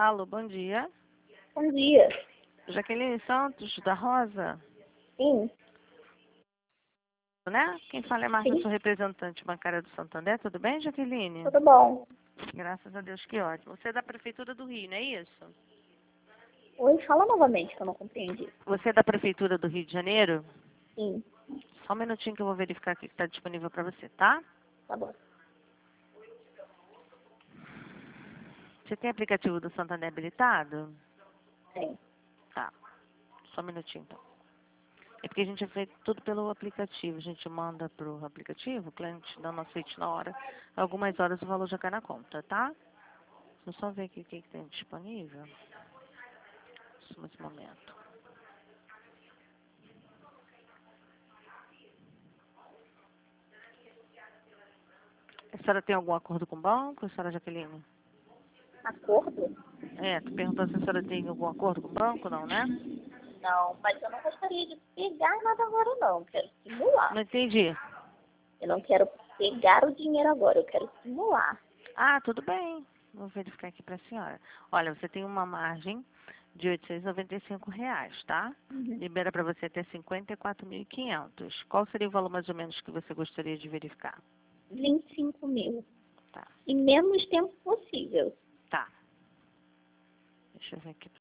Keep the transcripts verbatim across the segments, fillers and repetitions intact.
Alô, bom dia. Bom dia. Jaqueline Santos, da Rosa, Sim, né? Quem fala é Marta, sim, sou representante bancária do Santander. Tudo bem, Jaqueline? tudo bom. Graças a Deus, que ótimo. Você é da Prefeitura do Rio, não é isso? Oi, fala novamente que eu não compreendi. Você é da Prefeitura do Rio de Janeiro? Sim, Só um minutinho que eu vou verificar aqui que está disponível para você, tá? tá bom. Você tem aplicativo do Santander habilitado? Sim. Tá. Só um minutinho, então. É porque a gente é feito tudo pelo aplicativo. A gente manda pro aplicativo, o cliente dá no aceite na hora. Algumas horas o valor já cai na conta, tá? Deixa eu só ver aqui o que, que tem disponível. Só nesse momento. A senhora tem algum acordo com o banco, senhora Jaqueline? Acordo? É, tu perguntou se a senhora tem algum acordo com o banco, não, né? Não, mas eu não gostaria de pegar nada agora não. Eu quero simular. Não entendi. Eu não quero pegar o dinheiro agora, eu quero simular. Ah, tudo bem. Vou verificar aqui para a senhora. Olha, você tem uma margem de oitocentos e noventa e cinco reais, tá? Uhum. Libera para você até cinquenta e quatro mil e quinhentos. Qual seria o valor mais ou menos que você gostaria de verificar? vinte e cinco mil. Tá, E menos tempo possível. tá. Deixa eu ver aqui.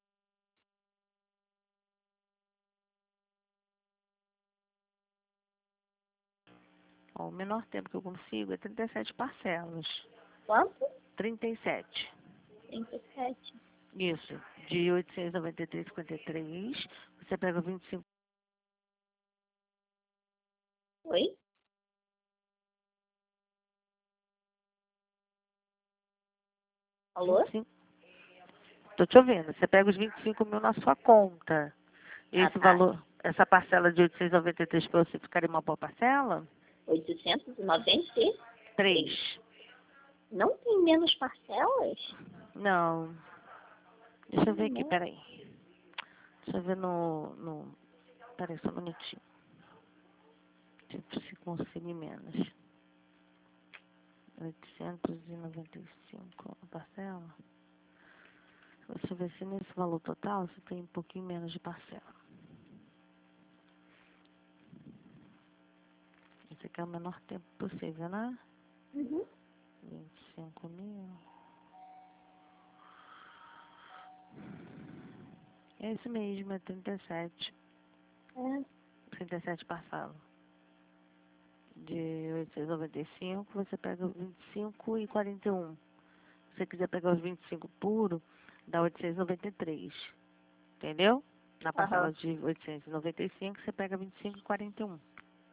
Ó, o menor tempo que eu consigo é trinta e sete parcelas. Quanto? trinta e sete. trinta e sete. Isso. De oitocentos e noventa e três vírgula cinquenta e três, você pega vinte e cinco. Oi? Alô? vinte e cinco. Tô te ouvindo. Você pega os vinte e cinco mil na sua conta. Ah, Esse tá. valor, essa parcela de oitocentos e noventa e três para você ficar em uma boa parcela? oitocentos e noventa e três. Três. Não tem menos parcelas? Não. Deixa eu ver aqui, Não. peraí. Deixa eu ver no. no... Peraí, só um minutinho. Tipo, se conseguir menos. oitocentos e noventa e cinco a parcela. Deixa eu ver se nesse valor total você tem um pouquinho menos de parcela. Esse aqui é o menor tempo possível, né? Uhum. vinte e cinco mil. É esse mesmo, é trinta e sete. É. trinta e sete parcelas. De oitocentos e noventa e cinco, você pega os vinte e cinco e quarenta e um. Se você quiser pegar os vinte e cinco puro, dá oitocentos e noventa e três. Entendeu? Na parcela Aham. de oitocentos e noventa e cinco, você pega vinte e cinco e quarenta e um.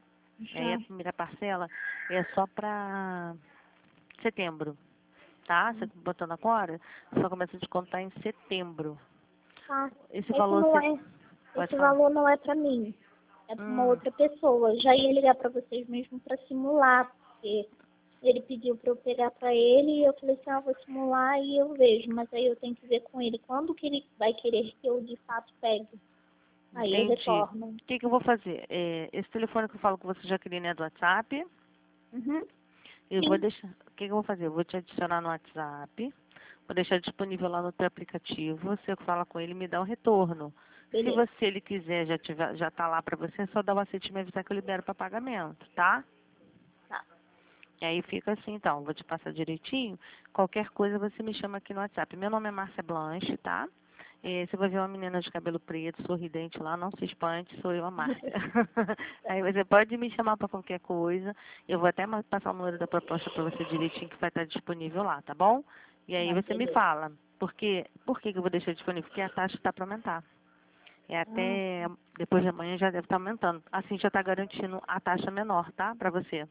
E aí a Já. primeira parcela é só para setembro, tá? Você botando agora, só começa a descontar em setembro. Ah, Esse esse valor não você é, pode esse falar. valor não é para mim, é para uma Hum, outra pessoa. Já ia ligar para vocês mesmo para simular, porque ele pediu para eu pegar para ele e eu falei assim, ah, vou simular e eu vejo, mas aí eu tenho que ver com ele quando que ele vai querer que eu de fato pegue. Aí eu entendi. retorno. O que, que eu vou fazer? É, esse telefone que eu falo com você, Jaqueline, é do WhatsApp. Uhum. Eu vou Sim, deixar. O que, que eu vou fazer? Eu vou te adicionar no WhatsApp. Vou deixar disponível lá no teu aplicativo. Você fala com ele e me dá um retorno. Se beleza. você ele quiser, já tiver, já tá lá para você, é só dar o aceite e me avisar que eu libero para pagamento, tá? Tá. E aí fica assim, então. Vou te passar direitinho. Qualquer coisa você me chama aqui no WhatsApp. Meu nome é Márcia Blanche, tá? Eh, você vai ver uma menina de cabelo preto, sorridente lá, não se espante, sou eu a Márcia. Aí você pode me chamar para qualquer coisa. Eu vou até ma- passar o número da proposta para você direitinho que vai estar disponível lá, tá bom? E aí Ah, você me beleza. fala, porque, por que que eu vou deixar disponível? Porque a taxa está para aumentar. É Ah, até depois de amanhã já deve estar aumentando. Assim já está garantindo a taxa menor, tá? Para você.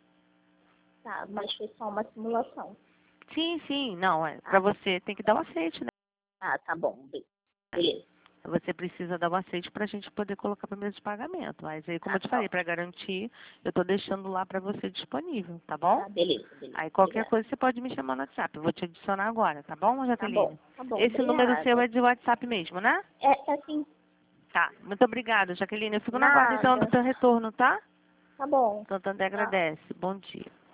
tá, mas foi só uma simulação. Sim, sim, não, é. Para Ah, você tem que dar o aceite, né? ah, tá bom. Be- Beleza. Você precisa dar o aceite para a gente poder colocar para mesa de pagamento. Mas aí, como Ah, eu te tá falei, para ótimo. garantir, eu estou deixando lá para você disponível, tá bom? Tá, beleza, beleza. Aí qualquer Obrigada. coisa você pode me chamar no WhatsApp. Eu vou te adicionar agora, tá bom, Tá bom, Jaqueline? tá bom. Esse número seu Obrigada. é de WhatsApp mesmo, né? É, é assim, Tá. Muito obrigada, Jaqueline. Eu fico na guarda então do nada. teu retorno, tá? Tá bom. Santander Tchau. agradece. Bom dia.